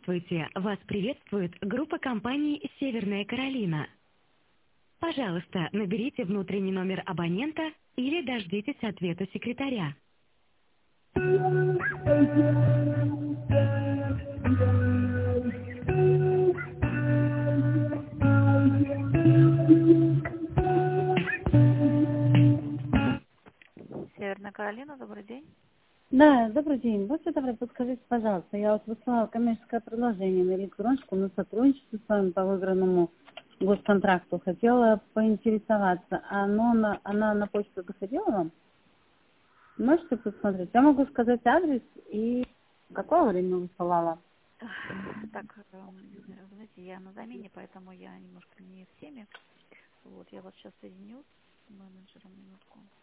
Здравствуйте! Вас приветствует группа компаний «Северная Каролина». Пожалуйста, наберите внутренний номер абонента или дождитесь ответа секретаря. Северная Каролина, добрый день. Да, добрый день. Будьте добры, подскажите, пожалуйста, я вот высылала коммерческое предложение на электроночку на сотрудничество с вами по выигранному госконтракту. Хотела поинтересоваться, она на почту доходила вам? Можете посмотреть? Я могу сказать адрес и какое время высылала. Так, знаете, я на замене, поэтому я немножко не в теме. Вот, я вас сейчас соединю с менеджером, минутку.